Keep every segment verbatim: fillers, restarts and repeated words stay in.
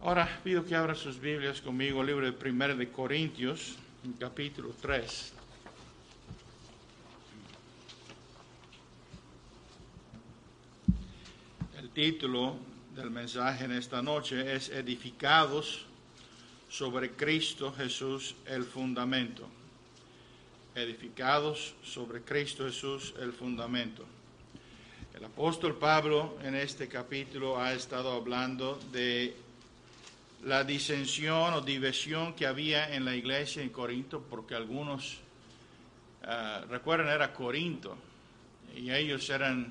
Ahora pido que abran sus Biblias conmigo, el libro de primero de Corintios, en capítulo tres. El título del mensaje en esta noche es Edificados sobre Cristo Jesús el fundamento. Edificados sobre Cristo Jesús el fundamento. El apóstol Pablo en este capítulo ha estado hablando de la disensión o división que había en la iglesia en Corinto, porque algunos, uh, recuerden, era Corinto, y ellos eran,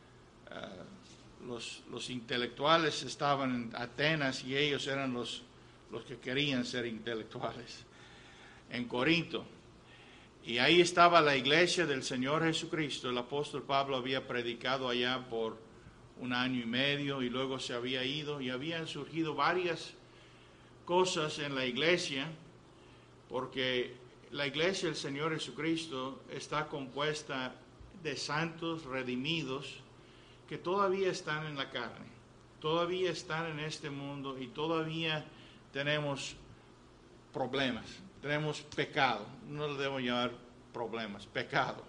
uh, los, los intelectuales estaban en Atenas, y ellos eran los, los que querían ser intelectuales en Corinto. Y ahí estaba la iglesia del Señor Jesucristo. El apóstol Pablo había predicado allá por un año y medio, y luego se había ido, y habían surgido varias cosas en la iglesia, porque la iglesia del Señor Jesucristo está compuesta de santos redimidos que todavía están en la carne, todavía están en este mundo y todavía tenemos problemas, tenemos pecado, no lo debo llamar problemas, pecado.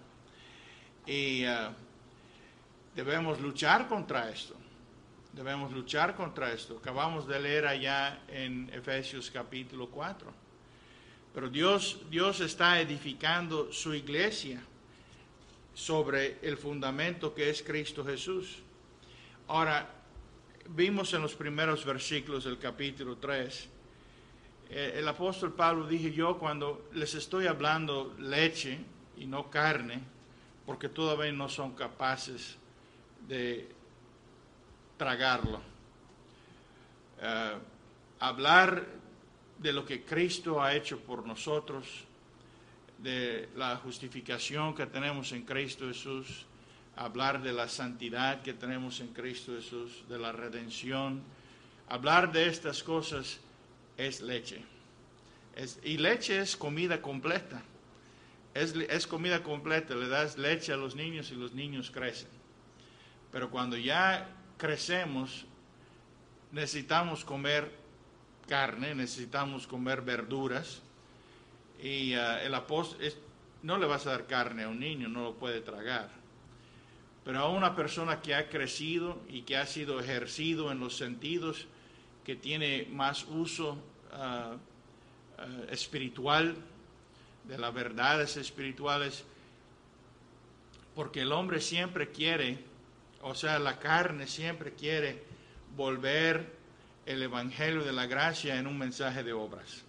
Y uh, debemos luchar contra esto. Debemos luchar contra esto. Acabamos de leer allá en Efesios capítulo cuatro. Pero Dios, Dios está edificando su iglesia sobre el fundamento que es Cristo Jesús. Ahora, vimos en los primeros versículos del capítulo tres, eh, el apóstol Pablo dije yo, cuando les estoy hablando leche y no carne, porque todavía no son capaces de tragarlo. Uh, hablar de lo que Cristo ha hecho por nosotros, de la justificación que tenemos en Cristo Jesús, hablar de la santidad que tenemos en Cristo Jesús, de la redención, hablar de estas cosas es leche. Es, y leche es comida completa. Es, es comida completa, le das leche a los niños y los niños crecen. Pero cuando ya crecemos, necesitamos comer carne, necesitamos comer verduras, y uh, el apóstol, es, no le vas a dar carne a un niño, no lo puede tragar, pero a una persona que ha crecido y que ha sido ejercido en los sentidos, que tiene más uso uh, uh, espiritual, de las verdades espirituales, porque el hombre siempre quiere, o sea, la carne siempre quiere volver el evangelio de la gracia en un mensaje de obras.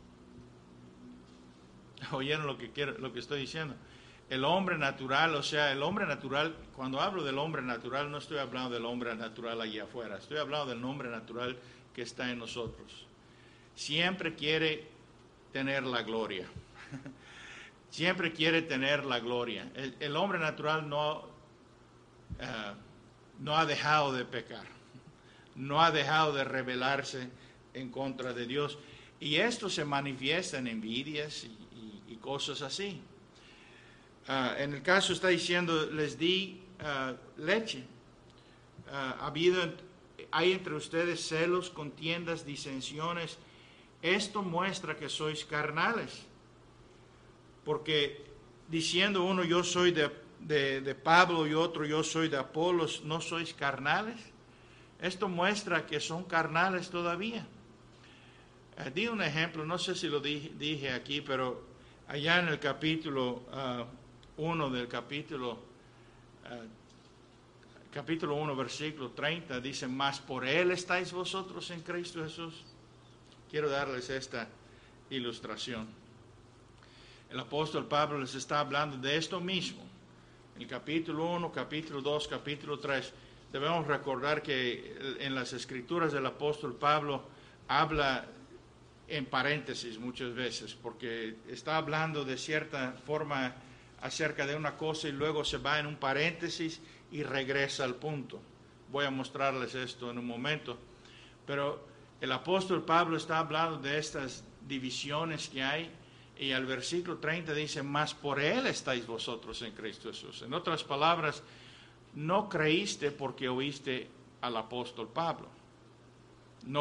¿Oyeron lo que quiero, lo que estoy diciendo? El hombre natural, o sea, el hombre natural, cuando hablo del hombre natural, no estoy hablando del hombre natural allá afuera, estoy hablando del hombre natural que está en nosotros. Siempre quiere tener la gloria. Siempre quiere tener la gloria. El, el hombre natural no... Uh, no ha dejado de pecar, no ha dejado de rebelarse en contra de Dios, y esto se manifiesta en envidias y, y, y cosas así. Uh, en el caso está diciendo, les di uh, leche. Uh, ha habido, hay entre ustedes celos, contiendas, disensiones. Esto muestra que sois carnales, porque diciendo uno yo soy de De, de Pablo y otro yo soy de Apolos, ¿no sois carnales? Esto muestra que son carnales todavía. Eh, di un ejemplo, no sé si lo dije, dije aquí, pero allá en el capítulo uno uh, del capítulo, uh, capítulo uno, versículo treinta, dice, mas por él estáis vosotros en Cristo Jesús. Quiero darles esta ilustración. El apóstol Pablo les está hablando de esto mismo. El capítulo uno, capítulo dos, capítulo tres, debemos recordar que en las escrituras del apóstol Pablo habla en paréntesis muchas veces, porque está hablando de cierta forma acerca de una cosa y luego se va en un paréntesis y regresa al punto. Voy a mostrarles esto en un momento, pero el apóstol Pablo está hablando de estas divisiones que hay. Y al versículo treinta dice, mas por él estáis vosotros en Cristo Jesús. En otras palabras, no creíste porque oíste al apóstol Pablo. No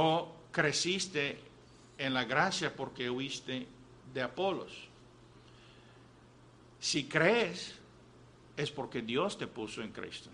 creciste en la gracia porque huiste de Apolos. Si crees, es porque Dios te puso en Cristo.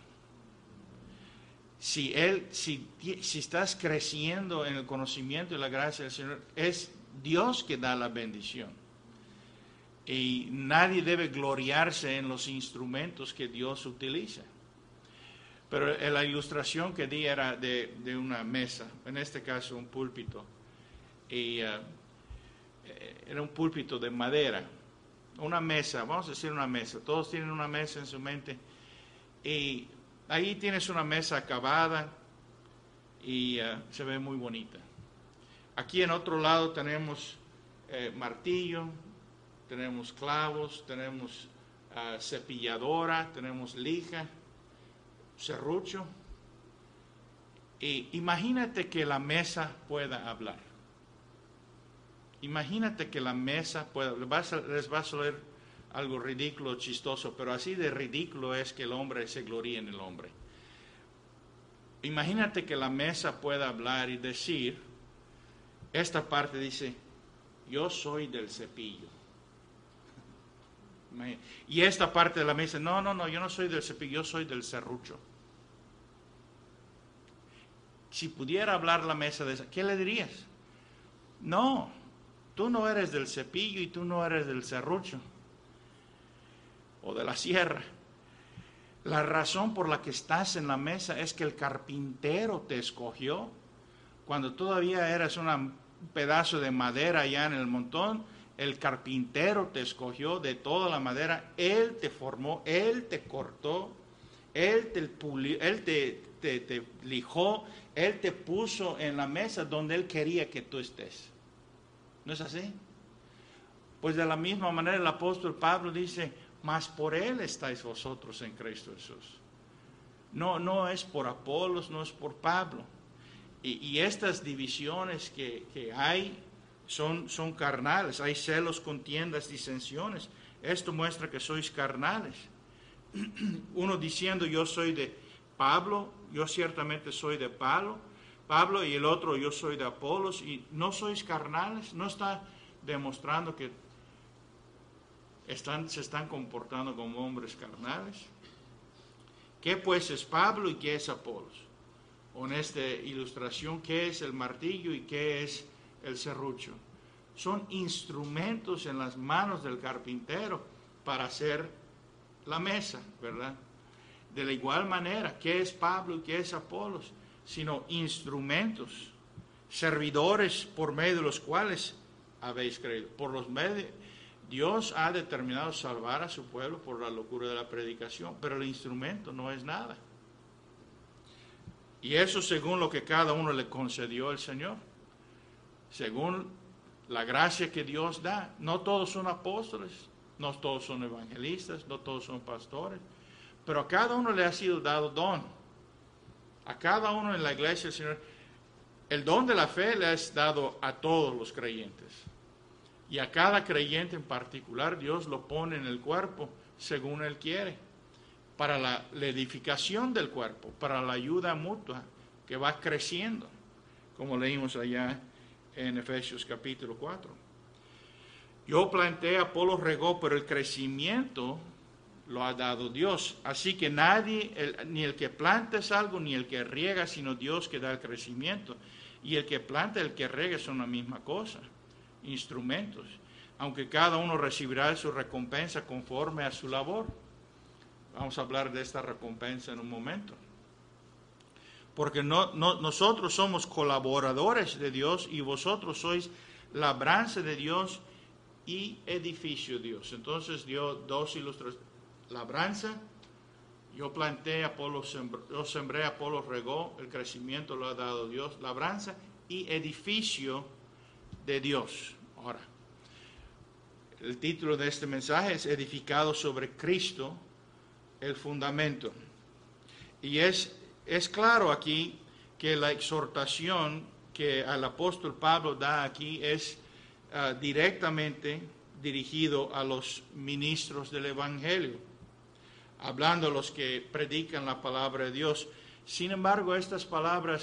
Si, él, si, si estás creciendo en el conocimiento y la gracia del Señor, es Dios que da la bendición. Y nadie debe gloriarse en los instrumentos que Dios utiliza. Pero la ilustración que di era de, de una mesa, en este caso un púlpito. Y uh, era un púlpito de madera. Una mesa, vamos a decir una mesa. Todos tienen una mesa en su mente. Y ahí tienes una mesa acabada y uh, se ve muy bonita. Aquí en otro lado tenemos eh, martillo, tenemos clavos, tenemos uh, cepilladora, tenemos lija, serrucho. Y imagínate que la mesa pueda hablar. Imagínate que la mesa pueda, les va a, les va a sonar algo ridículo, chistoso, pero así de ridículo es que el hombre se gloríe en el hombre. Imagínate que la mesa pueda hablar y decir, esta parte dice, yo soy del cepillo. Y esta parte de la mesa, no, no, no, yo no soy del cepillo, yo soy del serrucho. Si pudiera hablar la mesa de esa, ¿qué le dirías? No, tú no eres del cepillo y tú no eres del serrucho o de la sierra. La razón por la que estás en la mesa es que el carpintero te escogió cuando todavía eras una, un pedazo de madera allá en el montón. El carpintero te escogió de toda la madera, él te formó, él te cortó, él te pulió, él te, te, te lijó, él te puso en la mesa donde él quería que tú estés. ¿No es así? Pues de la misma manera el apóstol Pablo dice, mas por él estáis vosotros en Cristo Jesús. No, no es por Apolos, no es por Pablo. Y, y estas divisiones que, que hay son, son carnales. Hay celos, contiendas, disensiones. Esto muestra que sois carnales. Uno diciendo yo soy de Pablo, yo ciertamente soy de Pablo, Pablo, y el otro yo soy de Apolos, y no sois carnales. No está demostrando que están, se están comportando como hombres carnales. ¿Qué pues es Pablo y qué es Apolos? O en esta ilustración, ¿qué es el martillo y qué es el serrucho? Son instrumentos en las manos del carpintero para hacer la mesa, ¿verdad? De la igual manera, ¿qué es Pablo y qué es Apolos? Sino instrumentos, servidores por medio de los cuales habéis creído. Por los medios, Dios ha determinado salvar a su pueblo por la locura de la predicación, pero el instrumento no es nada. Y eso según lo que cada uno le concedió el Señor, según la gracia que Dios da. No todos son apóstoles, no todos son evangelistas, no todos son pastores, pero a cada uno le ha sido dado don. A cada uno en la iglesia del Señor, el don de la fe le es dado a todos los creyentes. Y a cada creyente en particular Dios lo pone en el cuerpo según Él quiere, para la, la edificación del cuerpo, para la ayuda mutua que va creciendo, como leímos allá en Efesios capítulo cuatro. Yo planté, Apolo regó, pero el crecimiento lo ha dado Dios. Así que nadie, el, ni el que planta es algo, ni el que riega, sino Dios que da el crecimiento. Y el que planta y el que riega son la misma cosa, instrumentos, aunque cada uno recibirá su recompensa conforme a su labor. Vamos a hablar de esta recompensa en un momento. Porque no, no, nosotros somos colaboradores de Dios y vosotros sois labranza de Dios y edificio de Dios. Entonces dio dos ilustraciones. Labranza, yo planté, Apolo sembró, yo sembré, Apolo regó, el crecimiento lo ha dado Dios. Labranza y edificio de Dios. Ahora, el título de este mensaje es edificado sobre Cristo, el fundamento. Y es, es claro aquí que la exhortación que el apóstol Pablo da aquí es uh, directamente dirigido a los ministros del Evangelio, hablando a los que predican la palabra de Dios. Sin embargo, estas palabras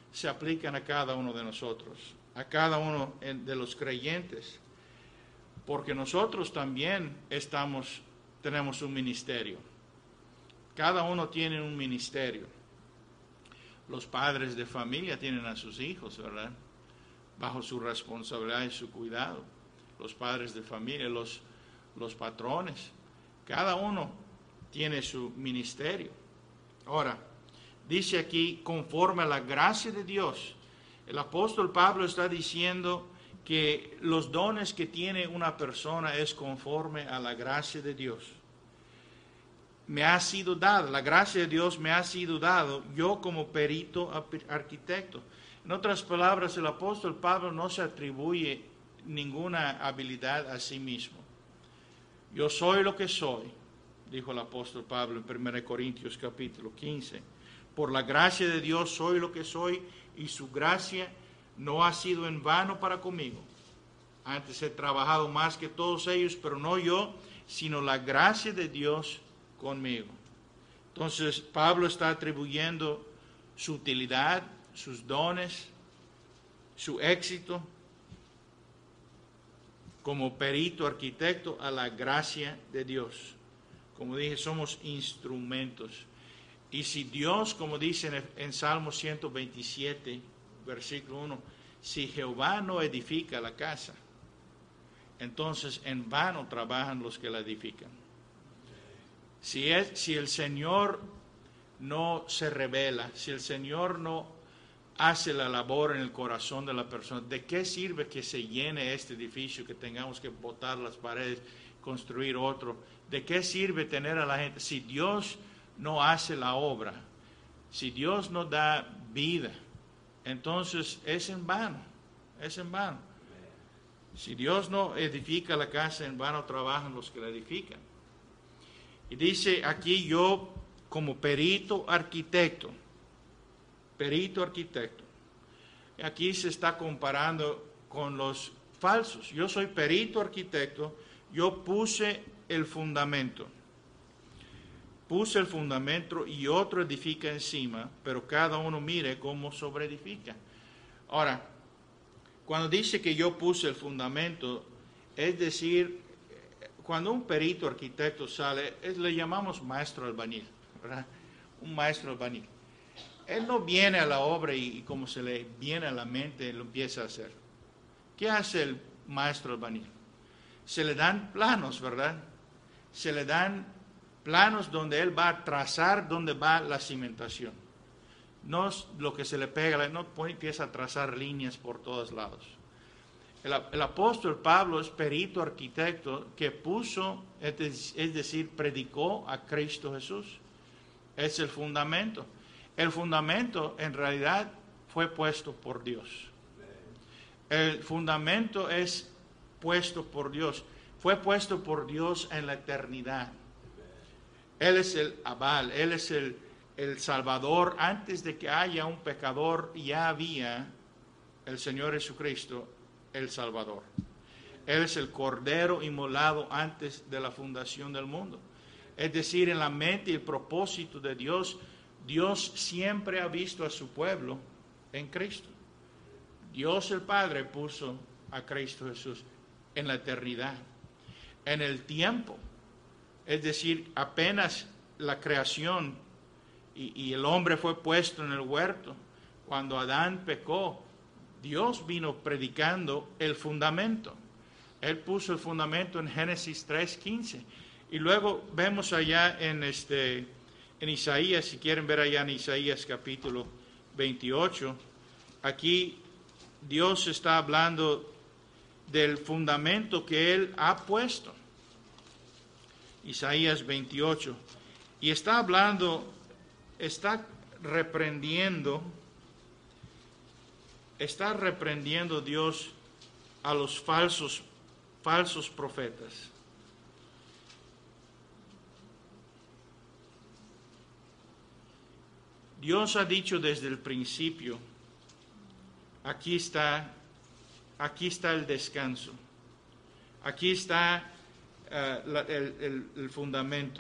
se aplican a cada uno de nosotros, a cada uno de los creyentes, porque nosotros también estamos, tenemos un ministerio. Cada uno tiene un ministerio. Los padres de familia tienen a sus hijos, ¿verdad?, bajo su responsabilidad y su cuidado. Los padres de familia, los, los patrones, cada uno tiene su ministerio. Ahora, dice aquí, conforme a la gracia de Dios. El apóstol Pablo está diciendo que los dones que tiene una persona es conforme a la gracia de Dios. Me ha sido dado, la gracia de Dios me ha sido dado, yo como perito arquitecto. En otras palabras, el apóstol Pablo no se atribuye ninguna habilidad a sí mismo. Yo soy lo que soy, dijo el apóstol Pablo en primera Corintios capítulo quince. Por la gracia de Dios soy lo que soy, y su gracia no ha sido en vano para conmigo. Antes he trabajado más que todos ellos, pero no yo, sino la gracia de Dios conmigo. Entonces Pablo está atribuyendo su utilidad, sus dones, su éxito como perito arquitecto a la gracia de Dios. Como dije, somos instrumentos. Y si Dios, como dice en, en Salmo ciento veintisiete, versículo uno, si Jehová no edifica la casa, entonces en vano trabajan los que la edifican. Si, es, si el Señor no se revela, si el Señor no hace la labor en el corazón de la persona, ¿de qué sirve que se llene este edificio, que tengamos que botar las paredes, construir otro? ¿De qué sirve tener a la gente si Dios no hace la obra? Si Dios no da vida, entonces es en vano, es en vano. Si Dios no edifica la casa, en vano trabajan los que la edifican. Y dice aquí, yo como perito arquitecto, perito arquitecto. Aquí se está comparando con los falsos. Yo soy perito arquitecto, yo puse el fundamento. Puse el fundamento y otro edifica encima, pero cada uno mire cómo sobreedifica. Ahora, cuando dice que yo puse el fundamento, es decir, cuando un perito arquitecto sale, es, le llamamos maestro albañil, ¿verdad? Un maestro albañil. Él no viene a la obra y, y como se le viene a la mente, lo empieza a hacer. ¿Qué hace el maestro albañil? Se le dan planos, ¿verdad? Se le dan planos donde él va a trazar dónde va la cimentación. No es lo que se le pega, no empieza a trazar líneas por todos lados. El, el apóstol Pablo es perito arquitecto que puso, es, es decir, predicó a Cristo Jesús. Es el fundamento. El fundamento en realidad fue puesto por Dios. El fundamento es puesto por Dios. Fue puesto por Dios en la eternidad. Él es el Abal, Él es el, el Salvador. Antes de que haya un pecador, ya había el Señor Jesucristo, el Salvador. Él es el Cordero inmolado antes de la fundación del mundo. Es decir, en la mente y el propósito de Dios, Dios siempre ha visto a su pueblo en Cristo. Dios el Padre puso a Cristo Jesús en la eternidad, en el tiempo. Es decir, apenas la creación y, y el hombre fue puesto en el huerto, cuando Adán pecó, Dios vino predicando el fundamento. Él puso el fundamento en Génesis tres quince. Y luego vemos allá en, este, en Isaías, si quieren ver allá en Isaías capítulo veintiocho, aquí Dios está hablando del fundamento que Él ha puesto. Isaías veintiocho. Y está hablando, está reprendiendo, está reprendiendo Dios a los falsos, falsos profetas. Dios ha dicho desde el principio, aquí está, aquí está el descanso, aquí está uh, la, el, el, el fundamento.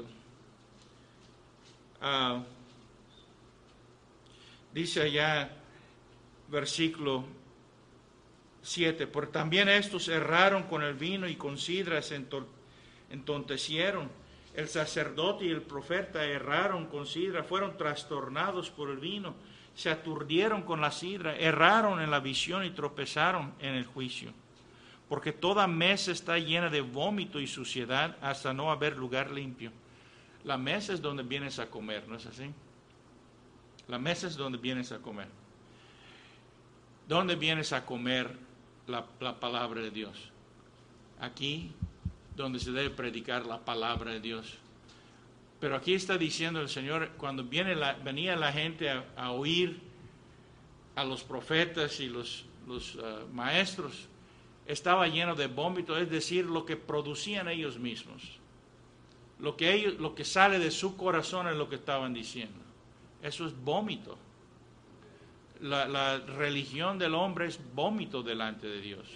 Uh, dice allá versículo siete. Por también estos erraron con el vino y con sidra se entontecieron. El sacerdote y el profeta erraron con sidra, fueron trastornados por el vino, se aturdieron con la sidra, erraron en la visión y tropezaron en el juicio. Porque toda mesa está llena de vómito y suciedad hasta no haber lugar limpio. La mesa es donde vienes a comer, ¿no es así? La mesa es donde vienes a comer. ¿Dónde vienes a comer la, la palabra de Dios? Aquí, donde se debe predicar la palabra de Dios. Pero aquí está diciendo el Señor, cuando viene la, venía la gente a, a oír a los profetas y los, los uh, maestros, estaba lleno de vómito, es decir, lo que producían ellos mismos. Lo que, ellos, lo que sale de su corazón es lo que estaban diciendo. Eso es vómito. La, la religión del hombre es vómito delante de Dios.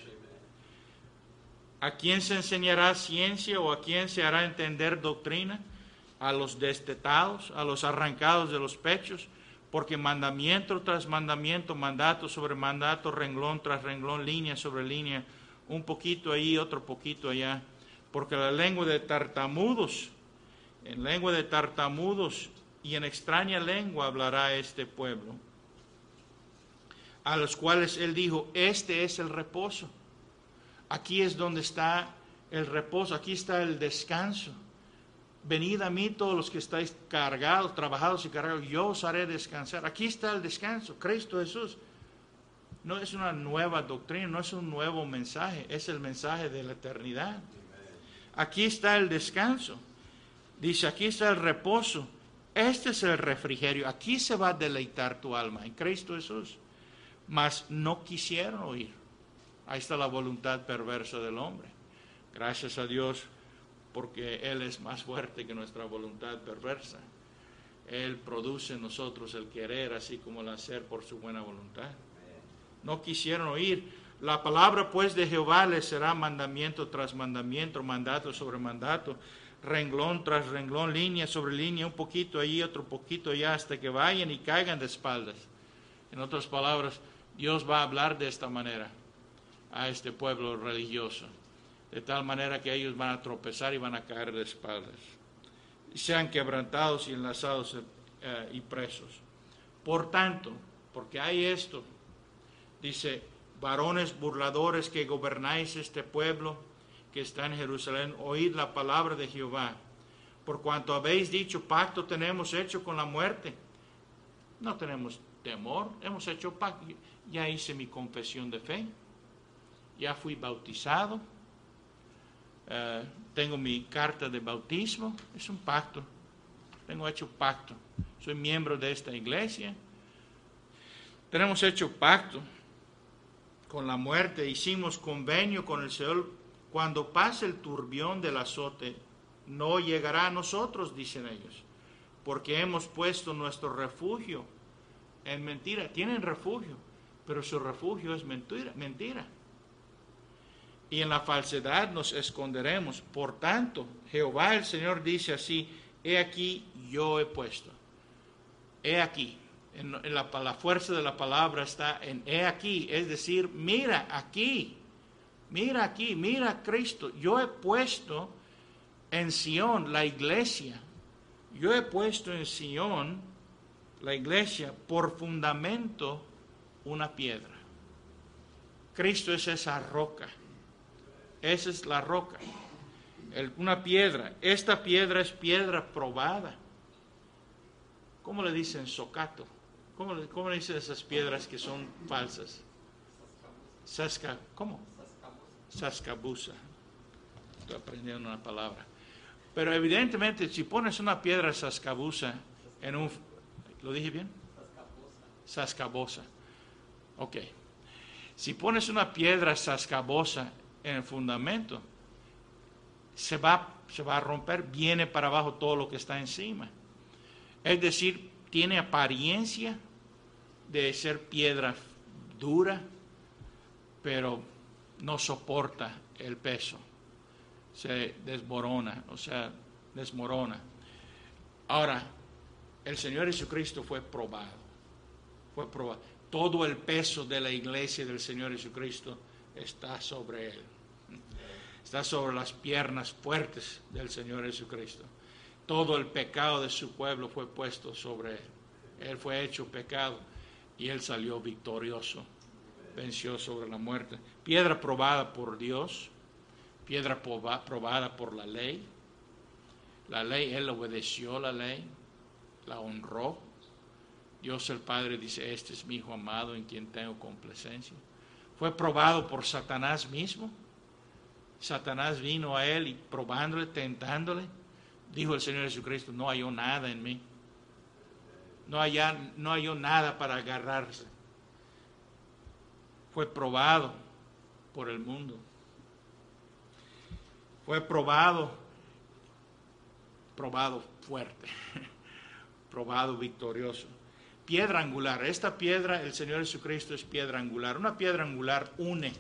¿A quién se enseñará ciencia o a quién se hará entender doctrina? A los destetados, a los arrancados de los pechos, porque mandamiento tras mandamiento, mandato sobre mandato, renglón tras renglón, línea sobre línea, un poquito ahí, otro poquito allá, porque la lengua de tartamudos, en lengua de tartamudos y en extraña lengua hablará este pueblo, a los cuales él dijo, este es el reposo. Aquí es donde está el reposo, aquí está el descanso. Venid a mí todos los que estáis cargados, trabajados y cargados, yo os haré descansar. Aquí está el descanso, Cristo Jesús. No es una nueva doctrina, no es un nuevo mensaje, es el mensaje de la eternidad. Aquí está el descanso. Dice, aquí está el reposo. Este es el refrigerio. Aquí se va a deleitar tu alma en Cristo Jesús. Mas no quisieron oír. Ahí está la voluntad perversa del hombre. Gracias a Dios, porque Él es más fuerte que nuestra voluntad perversa. Él produce en nosotros el querer, así como el hacer por su buena voluntad. No quisieron oír. La palabra pues de Jehová les será mandamiento tras mandamiento, mandato sobre mandato, renglón tras renglón, línea sobre línea, un poquito allí, otro poquito allá, hasta que vayan y caigan de espaldas. En otras palabras, Dios va a hablar de esta manera a este pueblo religioso, de tal manera que ellos van a tropezar y van a caer de espaldas, sean quebrantados y enlazados eh, y presos. Por tanto, porque hay esto, dice, varones burladores que gobernáis este pueblo que está en Jerusalén, oíd la palabra de Jehová, por cuanto habéis dicho, pacto tenemos hecho con la muerte. No tenemos temor, hemos hecho pacto, ya hice mi confesión de fe, ya fui bautizado, uh, tengo mi carta de bautismo, es un pacto, tengo hecho pacto, soy miembro de esta iglesia, tenemos hecho pacto con la muerte, hicimos convenio con el Señor, cuando pase el turbión del azote, no llegará a nosotros, dicen ellos, porque hemos puesto nuestro refugio en mentira. Tienen refugio, pero su refugio es mentira, mentira. Y en la falsedad nos esconderemos. Por tanto, Jehová el Señor dice así, he aquí yo he puesto. He aquí. En la, la fuerza de la palabra está en he aquí, es decir, mira aquí, mira aquí, mira a Cristo. Yo he puesto en Sión la iglesia, yo he puesto en Sión la iglesia por fundamento una piedra. Cristo es esa roca, esa es la roca, el, una piedra. Esta piedra es piedra probada. ¿Cómo le dicen socato? ¿Cómo le, cómo le dicen esas piedras que son falsas? Sasca, ¿cómo? Sascabusa. Estoy aprendiendo una palabra. Pero evidentemente, si pones una piedra sascabusa en un... ¿Lo dije bien? Sascabosa. Ok. Si pones una piedra sascabosa en el fundamento, se va, se va a romper, viene para abajo todo lo que está encima. Es decir, tiene apariencia de ser piedra dura, pero no soporta el peso. Se desmorona, o sea, desmorona. Ahora, el Señor Jesucristo fue probado, fue probado. todo el peso de la iglesia del Señor Jesucristo está sobre él. Está sobre las piernas fuertes del Señor Jesucristo. Todo el pecado de su pueblo fue puesto sobre él. Él fue hecho pecado y él salió victorioso. Venció sobre la muerte. Piedra probada por Dios, piedra probada por la ley. La ley, él obedeció la ley, la honró. Dios el Padre dice, este es mi Hijo amado en quien tengo complacencia. Fue probado por Satanás mismo. Satanás vino a él y probándole, tentándole. Dijo el Señor Jesucristo, no halló nada en mí. No halló, no halló nada para agarrarse. Fue probado por el mundo. Fue probado, probado fuerte, probado victorioso. Piedra angular. Esta piedra, el Señor Jesucristo es piedra angular. Una piedra angular une,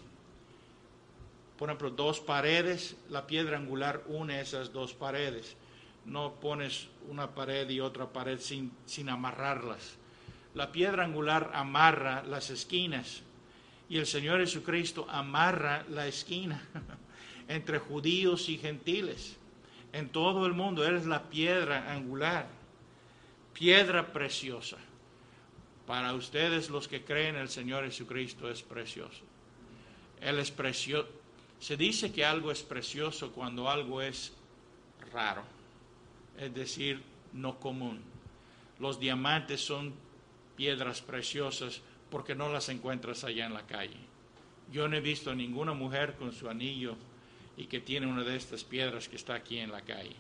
por ejemplo, dos paredes. La piedra angular une esas dos paredes. No pones una pared y otra pared sin, sin amarrarlas. La piedra angular amarra las esquinas. Y el Señor Jesucristo amarra la esquina entre judíos y gentiles. En todo el mundo, Él es la piedra angular. Piedra preciosa. Para ustedes los que creen el Señor Jesucristo es precioso. Él es precioso. Se dice que algo es precioso cuando algo es raro. Es decir, no común. Los diamantes son piedras preciosas porque no las encuentras allá en la calle. Yo no he visto ninguna mujer con su anillo y que tiene una de estas piedras que está aquí en la calle.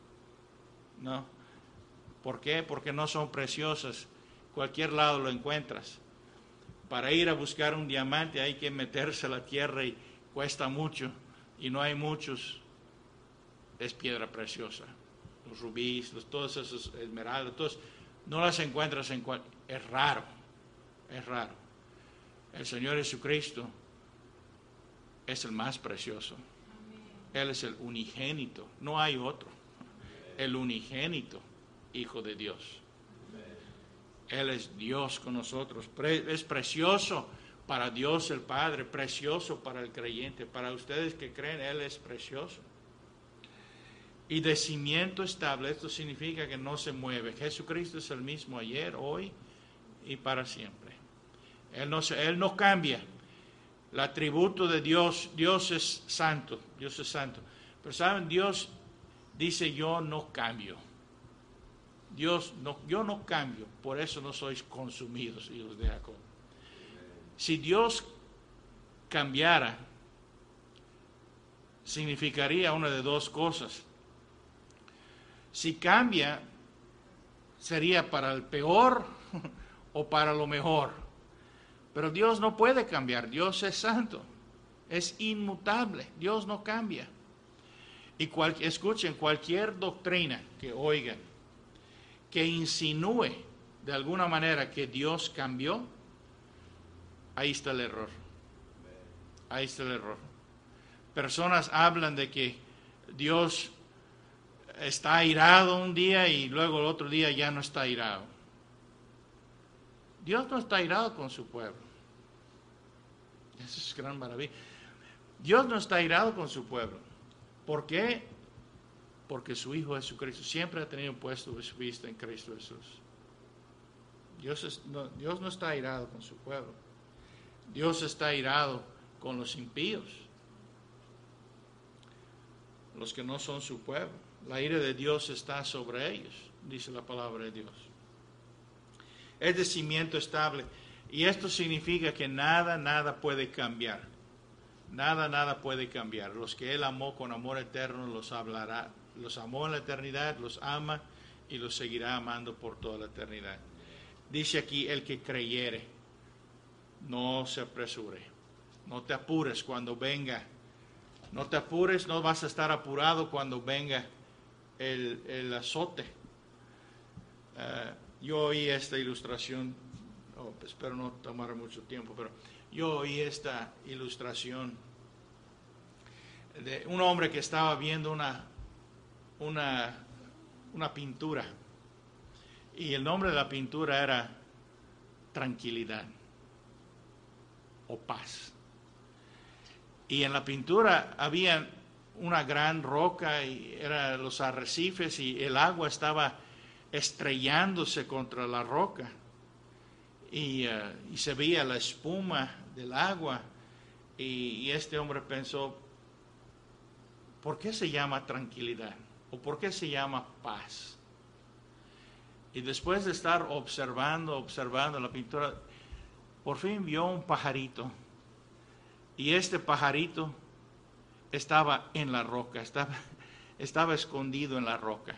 No. ¿Por qué? Porque no son preciosas. Cualquier lado lo encuentras. Para ir a buscar un diamante hay que meterse a la tierra y cuesta mucho. Y no hay muchos. Es piedra preciosa. Los rubíes, los, todos esos esmeraldas, todos, no las encuentras en cual. Es raro. Es raro. El Señor Jesucristo es el más precioso. Él es el unigénito, no hay otro. El unigénito Hijo de Dios. Él es Dios con nosotros. Es precioso para Dios el Padre, precioso para el creyente. Para ustedes que creen, Él es precioso. Y de cimiento estable, esto significa que no se mueve. Jesucristo es el mismo ayer, hoy y para siempre. Él no, él no cambia. El atributo de Dios, Dios es santo, Dios es santo. Pero saben, Dios dice yo no cambio. Dios, no, yo no cambio, por eso no sois consumidos, hijos de Jacob. Si Dios cambiara, significaría una de dos cosas. Si cambia, sería para el peor o para lo mejor. Pero Dios no puede cambiar, Dios es santo, es inmutable, Dios no cambia. Y cual, escuchen, cualquier doctrina que oigan, que insinúe de alguna manera que Dios cambió, ahí está el error. Ahí está el error. Personas hablan de que Dios está airado un día y luego el otro día ya no está airado. Dios no está airado con su pueblo. Eso es gran maravilla. Dios no está airado con su pueblo. ¿Por qué? Porque su Hijo Jesucristo siempre ha tenido puesto su vista en Cristo Jesús. Dios, es, no, Dios no está airado con su pueblo. Dios está airado con los impíos, los que no son su pueblo. La ira de Dios está sobre ellos, dice la palabra de Dios. Es de cimiento estable. Y esto significa que nada, nada puede cambiar. Nada, nada puede cambiar. Los que Él amó con amor eterno los hablará. Los amó en la eternidad, los ama y los seguirá amando por toda la eternidad. Dice aquí, el que creyere, no se apresure. No te apures cuando venga. No te apures, no vas a estar apurado cuando venga el, el azote. Uh, yo oí esta ilustración, oh, espero no tomar mucho tiempo, pero yo oí esta ilustración de un hombre que estaba viendo una, una, una pintura, y el nombre de la pintura era Tranquilidad. o paz. Y en la pintura había una gran roca y eran los arrecifes y el agua estaba estrellándose contra la roca y, uh, y se veía la espuma del agua y, y este hombre pensó, ¿por qué se llama tranquilidad? ¿O por qué se llama paz? Y después de estar observando, observando la pintura, por fin vio un pajarito. Y este pajarito estaba en la roca, estaba, estaba escondido en la roca.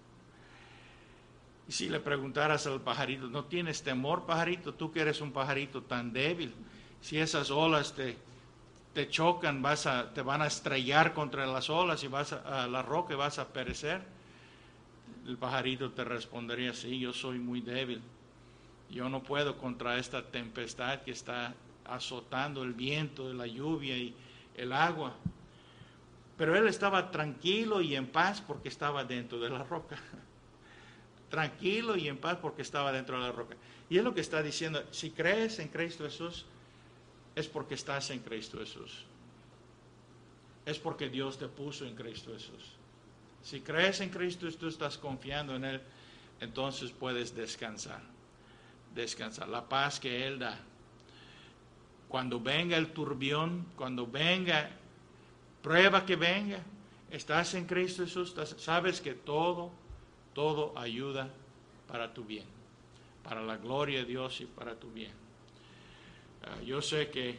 Y si le preguntaras al pajarito, ¿no tienes temor, pajarito? Tú que eres un pajarito tan débil, si esas olas te, te chocan, vas a, te van a estrellar contra las olas y vas a, a la roca y vas a perecer. El pajarito te respondería, sí, yo soy muy débil. Yo no puedo contra esta tempestad que está azotando el viento, la lluvia y el agua. Pero él estaba tranquilo y en paz porque estaba dentro de la roca. Tranquilo y en paz porque estaba dentro de la roca. Y es lo que está diciendo, si crees en Cristo Jesús, es porque estás en Cristo Jesús. Es porque Dios te puso en Cristo Jesús. Si crees en Cristo y tú estás confiando en Él, entonces puedes descansar. Descansar. La paz que Él da. Cuando venga el turbión, cuando venga, prueba que venga, estás en Cristo Jesús, estás, sabes que todo, todo ayuda para tu bien, para la gloria de Dios y para tu bien. Uh, yo sé que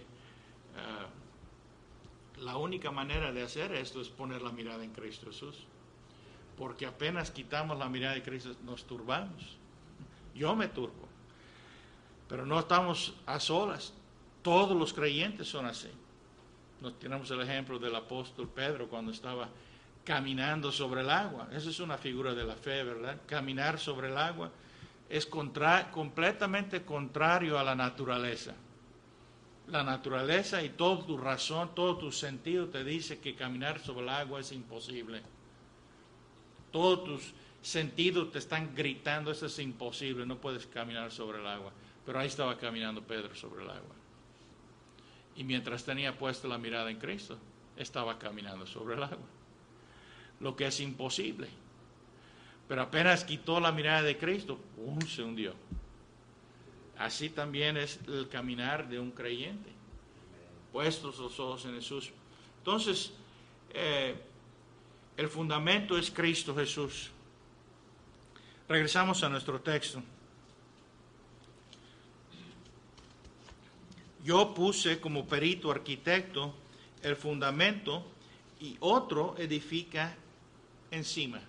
uh, la única manera de hacer esto es poner la mirada en Cristo Jesús. Porque apenas quitamos la mirada de Cristo, nos turbamos. Yo me turbo. Pero no estamos a solas. Todos los creyentes son así. Nos tenemos el ejemplo del apóstol Pedro cuando estaba caminando sobre el agua. Esa es una figura de la fe, ¿verdad? Caminar sobre el agua es contra, completamente contrario a la naturaleza. La naturaleza y toda tu razón, todo tu sentido te dice que caminar sobre el agua es imposible. Todos tus sentidos te están gritando, eso es imposible, no puedes caminar sobre el agua. Pero ahí estaba caminando Pedro sobre el agua. Y mientras tenía puesta la mirada en Cristo, estaba caminando sobre el agua. Lo que es imposible. Pero apenas quitó la mirada de Cristo, ¡pum!, se hundió. Así también es el caminar de un creyente. Puestos los ojos en Jesús. Entonces, eh, el fundamento es Cristo Jesús. Regresamos a nuestro texto. Yo puse como perito arquitecto el fundamento y otro edifica encima.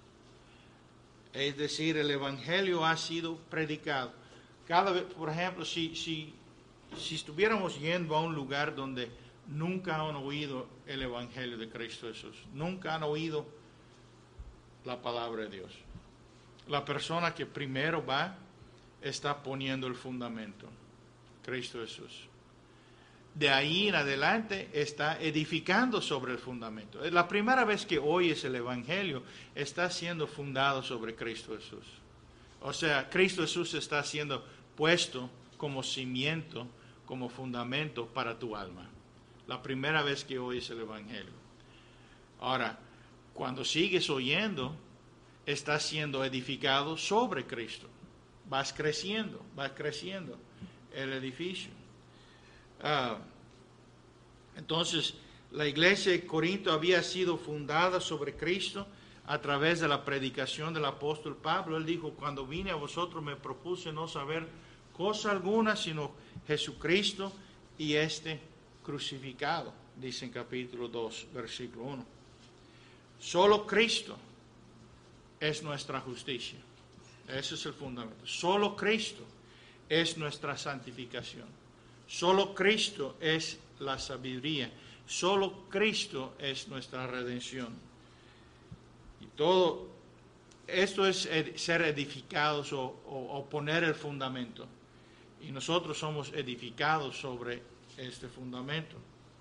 Es decir, el evangelio ha sido predicado. Cada vez, por ejemplo, si, si, si estuviéramos yendo a un lugar donde nunca han oído el evangelio de Cristo Jesús, nunca han oído la palabra de Dios, la persona que primero va está poniendo el fundamento, Cristo Jesús. De ahí en adelante está edificando sobre el fundamento. Es la primera vez que oyes el evangelio, está siendo fundado sobre Cristo Jesús. O sea, Cristo Jesús está siendo puesto como cimiento, como fundamento para tu alma. La primera vez que oyes el evangelio. Ahora, cuando sigues oyendo, estás siendo edificado sobre Cristo. Vas creciendo, vas creciendo el edificio. Uh, entonces, la iglesia de Corinto había sido fundada sobre Cristo a través de la predicación del apóstol Pablo. Él dijo, cuando vine a vosotros me propuse no saber cosa alguna, sino Jesucristo y este crucificado, dice en capítulo dos, versículo uno. Solo Cristo es nuestra justicia. Ese es el fundamento. Solo Cristo es nuestra santificación. Solo Cristo es la sabiduría. Solo Cristo es nuestra redención. Y todo esto es ed- ser edificados o, o, o poner el fundamento. Y nosotros somos edificados sobre este fundamento.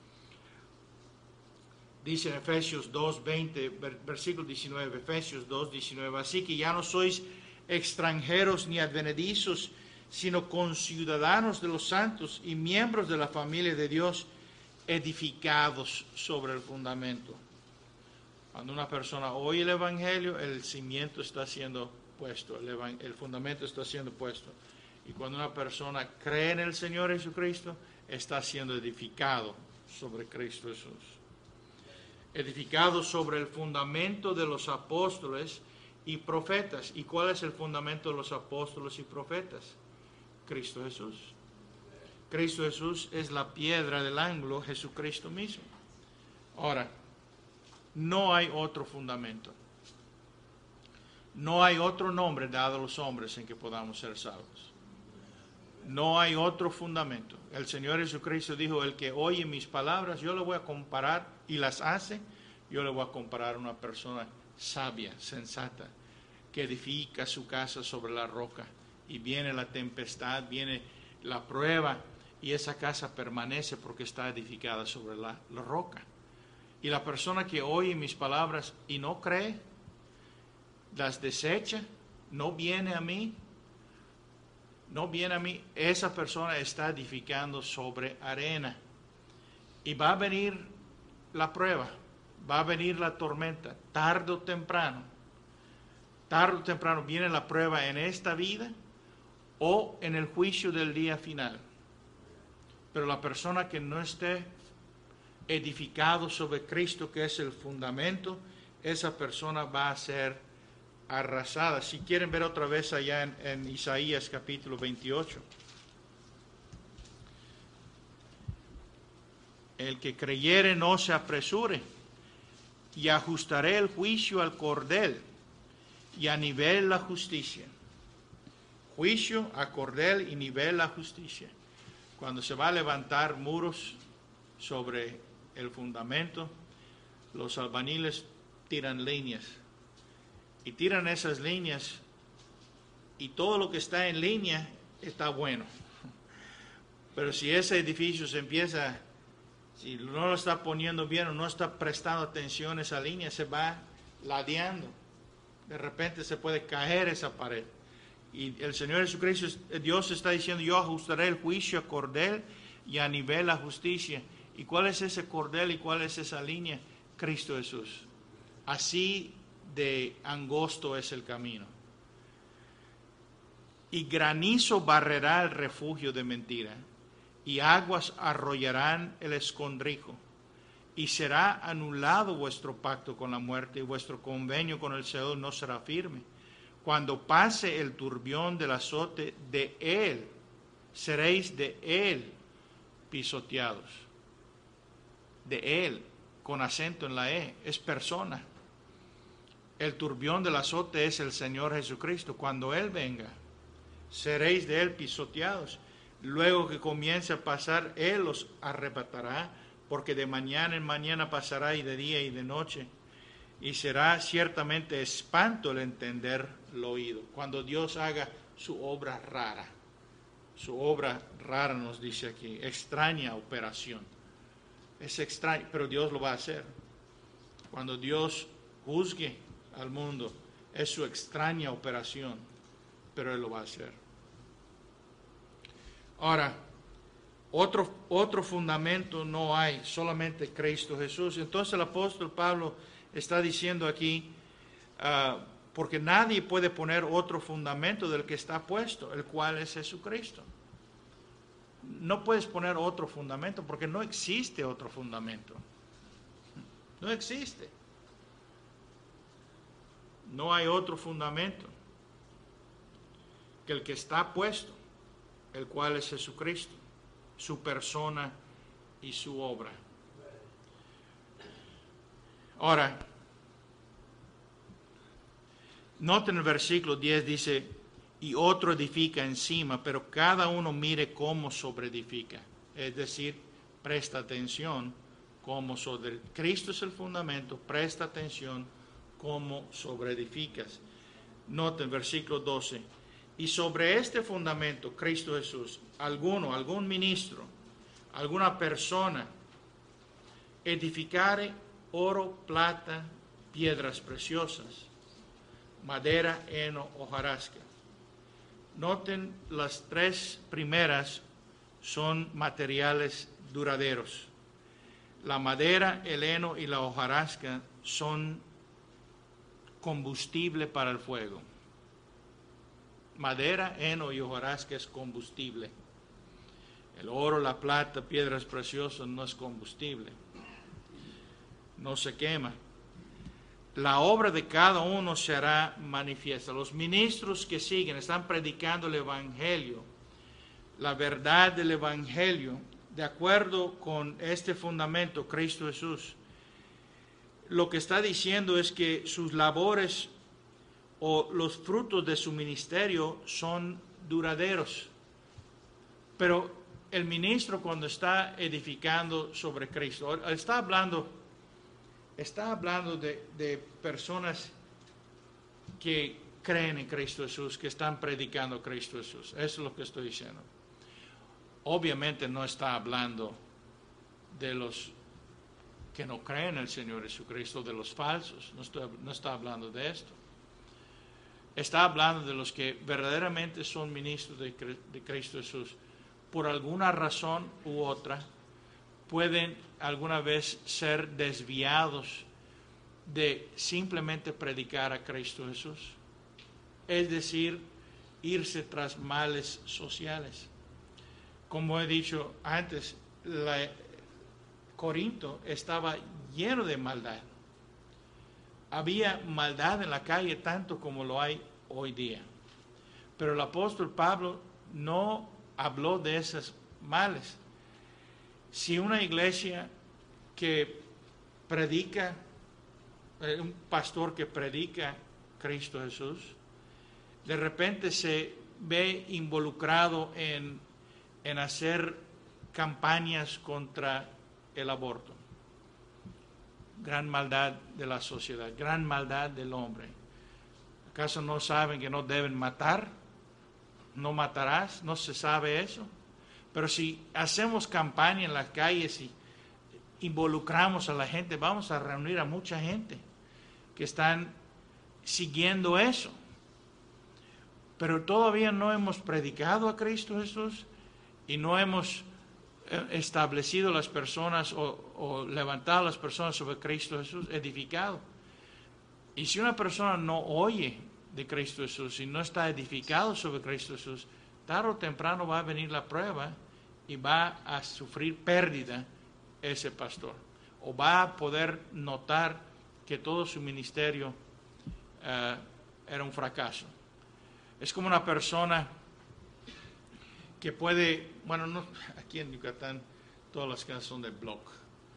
Dice en Efesios dos, veinte, versículo diecinueve, Efesios dos, diecinueve, así que ya no sois extranjeros ni advenedizos, sino conciudadanos de los santos y miembros de la familia de Dios, edificados sobre el fundamento. Cuando una persona oye el Evangelio, el cimiento está siendo puesto, el, el fundamento está siendo puesto. Y cuando una persona cree en el Señor Jesucristo, está siendo edificado sobre Cristo Jesús. Edificado sobre el fundamento de los apóstoles y profetas. ¿Y cuál es el fundamento de los apóstoles y profetas? Cristo Jesús. Cristo Jesús es la piedra del ángulo, Jesucristo mismo. Ahora, no hay otro fundamento. No hay otro nombre dado a los hombres en que podamos ser salvos. No hay otro fundamento. El Señor Jesucristo dijo, el que oye mis palabras, yo le voy a comparar y las hace, yo le voy a comparar a una persona sabia, sensata, que edifica su casa sobre la roca. Y viene la tempestad, viene la prueba, y esa casa permanece porque está edificada sobre la, la roca. Y la persona que oye mis palabras y no cree, las desecha, no viene a mí, no viene a mí, esa persona está edificando sobre arena. Y va a venir la prueba, va a venir la tormenta, tarde o temprano. Tarde o temprano viene la prueba en esta vida o en el juicio del día final. Pero la persona que no esté edificado sobre Cristo, que es el fundamento, esa persona va a ser arrasada. Si quieren ver otra vez allá en, en Isaías capítulo veintiocho. El que creyere no se apresure, y ajustaré el juicio al cordel, y a nivel la justicia. Juicio a cordel y nivel la justicia. Cuando se va a levantar muros sobre el fundamento, los albañiles tiran líneas. Y tiran esas líneas, y todo lo que está en línea está bueno. Pero si ese edificio se empieza, si no lo está poniendo bien o no está prestando atención a esa línea, se va ladeando. De repente se puede caer esa pared. Y el Señor Jesucristo, Dios está diciendo, yo ajustaré el juicio a cordel y a nivel la justicia. ¿Y cuál es ese cordel y cuál es esa línea? Cristo Jesús. Así de angosto es el camino. Y granizo barrerá el refugio de mentira, y aguas arrollarán el escondrijo, y será anulado vuestro pacto con la muerte, y vuestro convenio con el Señor no será firme. Cuando pase el turbión del azote, de él seréis de él pisoteados. De él, con acento en la E, es persona. El turbión del azote es el Señor Jesucristo. Cuando Él venga, seréis de Él pisoteados. Luego que comience a pasar, Él los arrebatará, porque de mañana en mañana pasará, y de día y de noche. Y será ciertamente espanto el entender lo oído. Cuando Dios haga su obra rara. Su obra rara nos dice aquí, extraña operación. Es extraño, pero Dios lo va a hacer. Cuando Dios juzgue al mundo, es su extraña operación, pero Él lo va a hacer. Ahora, otro, otro fundamento no hay, solamente Cristo Jesús. Entonces el apóstol Pablo está diciendo aquí, uh, porque nadie puede poner otro fundamento del que está puesto, el cual es Jesucristo. No puedes poner otro fundamento porque no existe otro fundamento. No existe. No hay otro fundamento que el que está puesto, el cual es Jesucristo, su persona y su obra. Ahora, noten el versículo diez, dice, y otro edifica encima, pero cada uno mire cómo sobreedifica. Es decir, presta atención cómo sobre Cristo es el fundamento, presta atención cómo sobreedificas. Noten versículo doce. Y sobre este fundamento, Cristo Jesús, alguno, algún ministro, alguna persona, edificare oro, plata, piedras preciosas, madera, heno, hojarasca. Noten, las tres primeras son materiales duraderos. La madera, el heno y la hojarasca son combustible para el fuego. Madera, heno y hojarasca es combustible. El oro, la plata, piedras preciosas no es combustible. No se quema. La obra de cada uno será manifiesta. Los ministros que siguen están predicando el Evangelio, la verdad del Evangelio, de acuerdo con este fundamento, Cristo Jesús. Lo que está diciendo es que sus labores o los frutos de su ministerio son duraderos. Pero el ministro, cuando está edificando sobre Cristo, está hablando, está hablando de, de personas que creen en Cristo Jesús, que están predicando Cristo Jesús. Eso es lo que estoy diciendo. Obviamente no está hablando de los que no creen en el Señor Jesucristo, de los falsos. No, estoy, no está hablando de esto. Está hablando de los que verdaderamente son ministros de, de Cristo Jesús. Por alguna razón u otra, pueden alguna vez ser desviados de simplemente predicar a Cristo Jesús. Es decir, irse tras males sociales. Como he dicho antes, la, Corinto estaba lleno de maldad. Había maldad en la calle tanto como lo hay hoy día. Pero el apóstol Pablo no habló de esos males. Si una iglesia que predica, eh, un pastor que predica Cristo Jesús, de repente se ve involucrado en, en hacer campañas contra el aborto, gran maldad de la sociedad, gran maldad del hombre. ¿Acaso no saben que no deben matar? ¿No matarás? ¿No se sabe eso? Pero si hacemos campaña en las calles y involucramos a la gente, vamos a reunir a mucha gente que están siguiendo eso. Pero todavía no hemos predicado a Cristo Jesús y no hemos establecido las personas o, o levantado a las personas sobre Cristo Jesús, edificado. Y si una persona no oye de Cristo Jesús y no está edificado sobre Cristo Jesús, tarde o temprano va a venir la prueba y va a sufrir pérdida ese pastor. O va a poder notar que todo su ministerio uh, era un fracaso. Es como una persona que puede, bueno, no, aquí en Yucatán todas las casas son de block.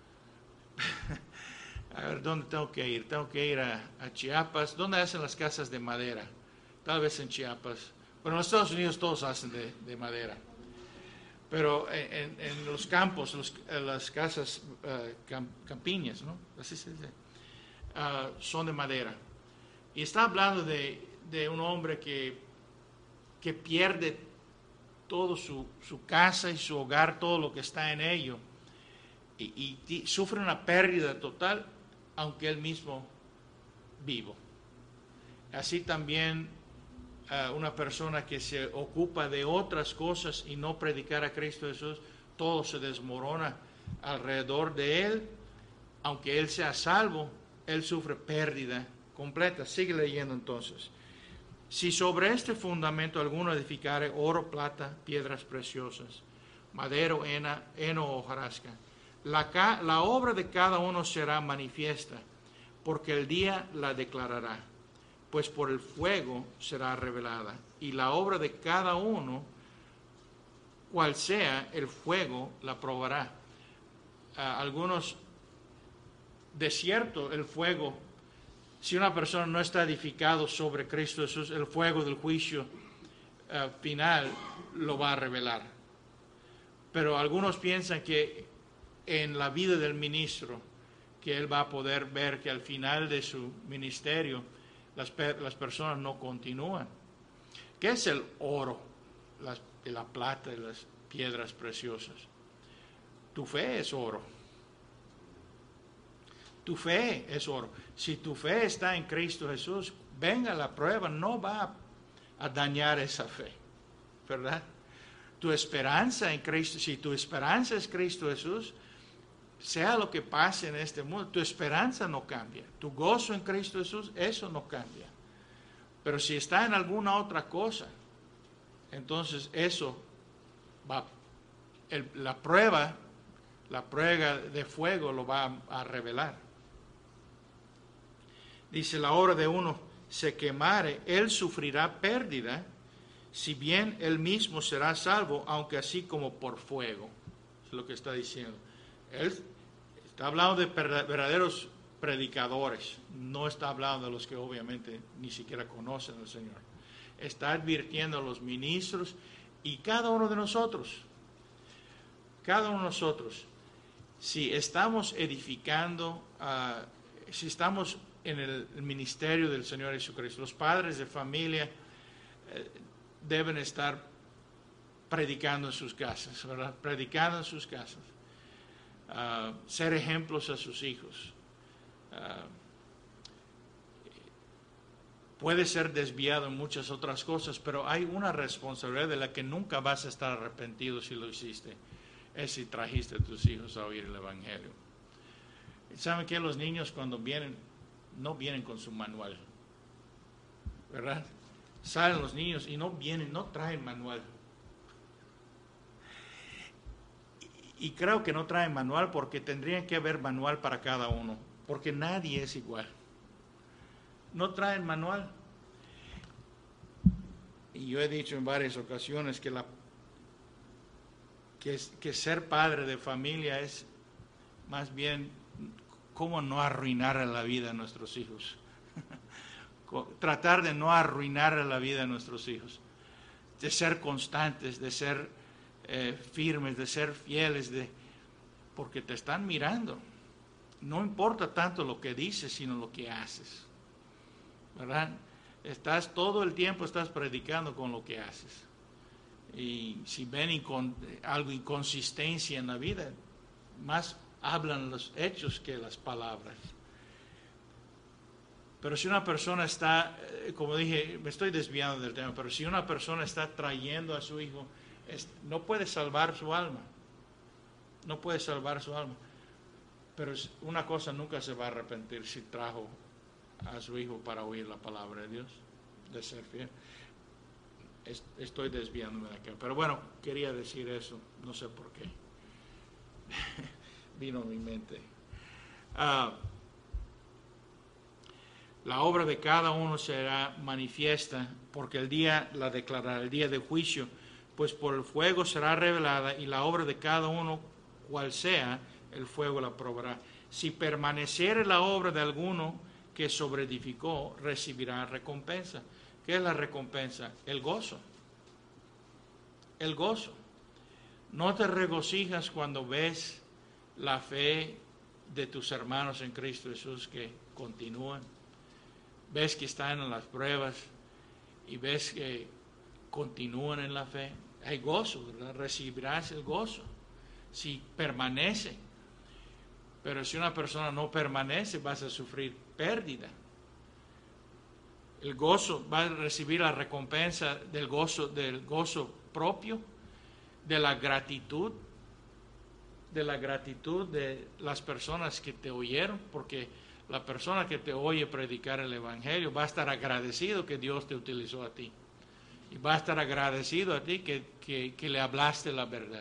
A ver, ¿dónde tengo que ir? Tengo que ir a, a Chiapas. ¿Dónde hacen las casas de madera? Tal vez en Chiapas. Bueno, en los Estados Unidos todos hacen de, de madera. Pero en, en los campos, los, las casas uh, camp, campiñas, ¿no? Así se dice, uh, son de madera. Y está hablando de, de un hombre que, que pierde todo su, su casa y su hogar, todo lo que está en ello, y, y sufre una pérdida total, aunque él mismo vivo. Así también uh, una persona que se ocupa de otras cosas y no predicar a Cristo Jesús, todo se desmorona alrededor de él, aunque él sea salvo, él sufre pérdida completa. Sigue leyendo entonces. Si sobre este fundamento alguno edificare oro, plata, piedras preciosas, madero, hena, heno o hojarasca, la, ca, la obra de cada uno será manifiesta, porque el día la declarará, pues por el fuego será revelada, y la obra de cada uno, cual sea el fuego, la probará. Uh, algunos, de cierto, el fuego, si una persona no está edificado sobre Cristo Jesús, el fuego del juicio uh, final lo va a revelar. Pero algunos piensan que en la vida del ministro, que él va a poder ver que al final de su ministerio las, las personas no continúan. ¿Qué es el oro, las, la plata y las piedras preciosas? Tu fe es oro. Tu fe es oro. Si tu fe está en Cristo Jesús, venga la prueba, no va a dañar esa fe. ¿verdad? Tu esperanza en Cristo, si tu esperanza es Cristo Jesús, sea lo que pase en este mundo, tu esperanza no cambia. Tu gozo en Cristo Jesús, eso no cambia. Pero si está en alguna otra cosa, entonces eso va, el, la prueba, la prueba de fuego lo va a, a revelar. Dice, la obra de uno se quemare, él sufrirá pérdida, si bien él mismo será salvo, aunque así como por fuego. Es lo que está diciendo. Él está hablando de verdaderos predicadores, no está hablando de los que obviamente ni siquiera conocen al Señor. Está advirtiendo a los ministros y cada uno de nosotros, cada uno de nosotros, si estamos edificando, uh, si estamos en el ministerio del Señor Jesucristo, los padres de familia eh, deben estar predicando en sus casas, ¿verdad? Predicando en sus casas. Uh, ser ejemplos a sus hijos. Uh, puede ser desviado en muchas otras cosas, pero hay una responsabilidad de la que nunca vas a estar arrepentido si lo hiciste, es si trajiste a tus hijos a oír el Evangelio. ¿Saben qué? Los niños cuando vienen, no vienen con su manual, ¿verdad? Salen los niños y no vienen, no traen manual. Y creo que no traen manual porque tendrían que haber manual para cada uno, porque nadie es igual. No traen manual. Y yo he dicho en varias ocasiones que, la, que, que ser padre de familia es más bien cómo no arruinar la vida a nuestros hijos. Tratar de no arruinar la vida a nuestros hijos. De ser constantes, de ser eh, firmes, de ser fieles, de, porque te están mirando. No importa tanto lo que dices, sino lo que haces. ¿Verdad? Estás todo el tiempo estás predicando con lo que haces. Y si ven incon, algo inconsistencia en la vida, más hablan los hechos que las palabras. Pero si una persona está, como dije, me estoy desviando del tema, pero si una persona está trayendo a su hijo, es, no puede salvar su alma. No puede salvar su alma. Pero una cosa nunca se va a arrepentir si trajo a su hijo para oír la palabra de Dios, de ser fiel. Estoy desviándome de acá. Pero bueno, quería decir eso, no sé por qué. Vino a mi mente. Uh, la obra de cada uno será manifiesta, porque el día la declarará, el día de juicio, pues por el fuego será revelada, y la obra de cada uno, cual sea, el fuego la probará. Si permaneciere la obra de alguno que sobreedificó, recibirá recompensa. ¿Qué es la recompensa? El gozo. El gozo. No te regocijas cuando ves la fe de tus hermanos en Cristo Jesús que continúan. Ves que están en las pruebas y ves que continúan en la fe. Hay gozo, ¿verdad? Recibirás el gozo si permanece. Pero si una persona no permanece, vas a sufrir pérdida. El gozo, va a recibir la recompensa del gozo, del gozo propio, de la gratitud, de la gratitud de las personas que te oyeron, porque la persona que te oye predicar el Evangelio va a estar agradecido que Dios te utilizó a ti. Y va a estar agradecido a ti que, que, que le hablaste la verdad.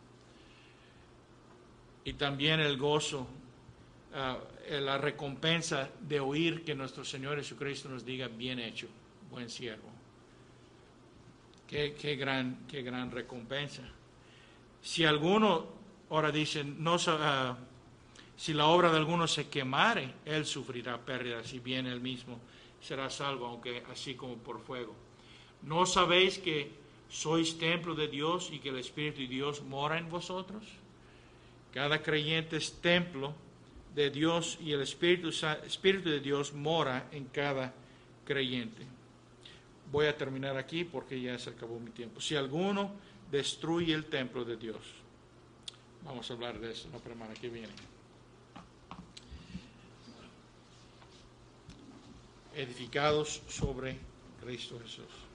Y también el gozo, uh, la recompensa de oír que nuestro Señor Jesucristo nos diga, bien hecho, buen siervo. Qué, qué, gran, qué gran recompensa. Si alguno, ahora dicen, no, uh, si la obra de alguno se quemare, él sufrirá pérdida, si bien él mismo será salvo, aunque así como por fuego. ¿No sabéis que sois templo de Dios y que el Espíritu de Dios mora en vosotros? Cada creyente es templo de Dios y el Espíritu, Espíritu de Dios mora en cada creyente. Voy a terminar aquí porque ya se acabó mi tiempo. Si alguno destruye el templo de Dios, vamos a hablar de eso la semana que viene. Edificados sobre Cristo Jesús.